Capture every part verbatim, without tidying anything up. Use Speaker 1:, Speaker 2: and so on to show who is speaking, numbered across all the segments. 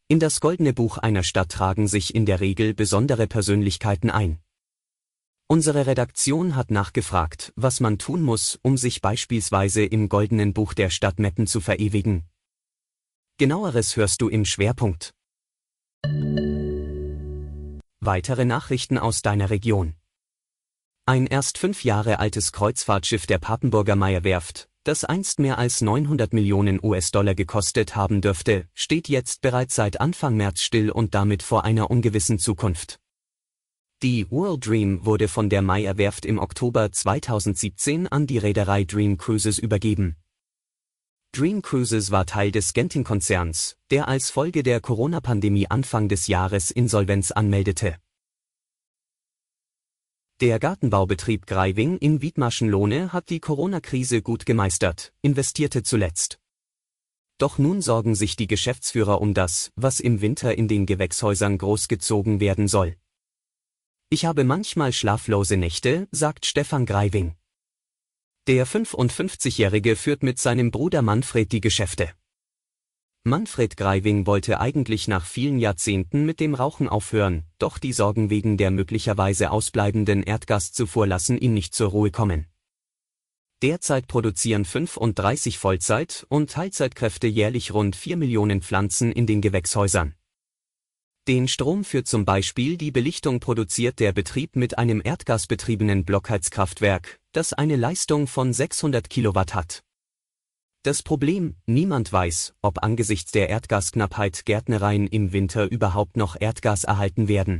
Speaker 1: In das Goldene Buch einer Stadt tragen sich in der Regel besondere Persönlichkeiten ein. Unsere Redaktion hat nachgefragt, was man tun muss, um sich beispielsweise im Goldenen Buch der Stadt Meppen zu verewigen. Genaueres hörst du im Schwerpunkt. Weitere Nachrichten aus deiner Region. Ein erst fünf Jahre altes Kreuzfahrtschiff der Papenburger Meyer-Werft, das einst mehr als neunhundert Millionen US-Dollar gekostet haben dürfte, steht jetzt bereits seit Anfang März still und damit vor einer ungewissen Zukunft. Die World Dream wurde von der Meyer-Werft im Oktober zweitausendsiebzehn an die Reederei Dream Cruises übergeben. Dream Cruises war Teil des Genting-Konzerns, der als Folge der Corona-Pandemie Anfang des Jahres Insolvenz anmeldete. Der Gartenbaubetrieb Greiving in Wiedmaschenlohne hat die Corona-Krise gut gemeistert, investierte zuletzt. Doch nun sorgen sich die Geschäftsführer um das, was im Winter in den Gewächshäusern großgezogen werden soll. Ich habe manchmal schlaflose Nächte, sagt Stefan Greiving. Der fünfundfünfzigjährige führt mit seinem Bruder Manfred die Geschäfte. Manfred Greiving wollte eigentlich nach vielen Jahrzehnten mit dem Rauchen aufhören, doch die Sorgen wegen der möglicherweise ausbleibenden Erdgaszufuhr lassen ihn nicht zur Ruhe kommen. Derzeit produzieren fünfunddreißig Vollzeit- und Teilzeitkräfte jährlich rund vier Millionen Pflanzen in den Gewächshäusern. Den Strom für zum Beispiel die Belichtung produziert der Betrieb mit einem erdgasbetriebenen Blockheizkraftwerk, das eine Leistung von sechshundert Kilowatt hat. Das Problem: Niemand weiß, ob angesichts der Erdgasknappheit Gärtnereien im Winter überhaupt noch Erdgas erhalten werden.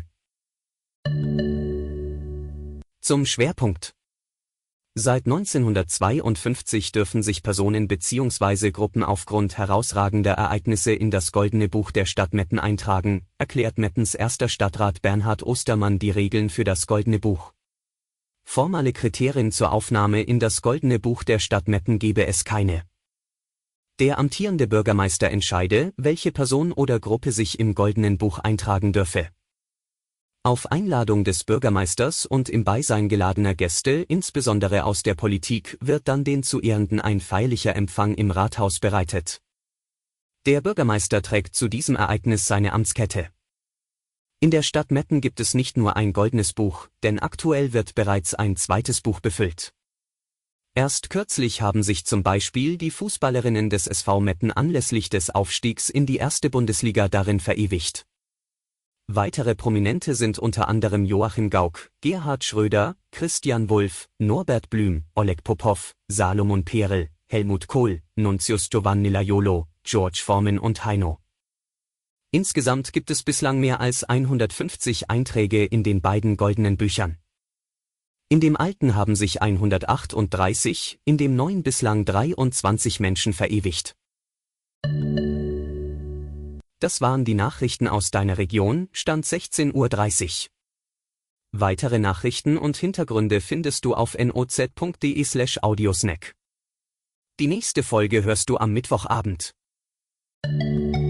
Speaker 1: Zum Schwerpunkt. Seit neunzehnhundertzweiundfünfzig dürfen sich Personen bzw. Gruppen aufgrund herausragender Ereignisse in das Goldene Buch der Stadt Meppen eintragen, erklärt Meppens erster Stadtrat Bernhard Ostermann die Regeln für das Goldene Buch. Formale Kriterien zur Aufnahme in das Goldene Buch der Stadt Meppen gebe es keine. Der amtierende Bürgermeister entscheide, welche Person oder Gruppe sich im Goldenen Buch eintragen dürfe. Auf Einladung des Bürgermeisters und im Beisein geladener Gäste, insbesondere aus der Politik, wird dann den zu Ehrenden ein feierlicher Empfang im Rathaus bereitet. Der Bürgermeister trägt zu diesem Ereignis seine Amtskette. In der Stadt Meppen gibt es nicht nur ein Goldenes Buch, denn aktuell wird bereits ein zweites Buch befüllt. Erst kürzlich haben sich zum Beispiel die Fußballerinnen des S V Meppen anlässlich des Aufstiegs in die erste Bundesliga darin verewigt. Weitere Prominente sind unter anderem Joachim Gauck, Gerhard Schröder, Christian Wulff, Norbert Blüm, Oleg Popow, Salomon Perl, Helmut Kohl, Nuntius Giovanni Laiolo, George Foreman und Heino. Insgesamt gibt es bislang mehr als hundertfünfzig Einträge in den beiden goldenen Büchern. In dem alten haben sich hundertachtunddreißig, in dem neuen bislang dreiundzwanzig Menschen verewigt. Das waren die Nachrichten aus deiner Region, Stand sechzehn Uhr dreißig. Weitere Nachrichten und Hintergründe findest du auf noz punkt de slash audiosnack. Die nächste Folge hörst du am Mittwochabend.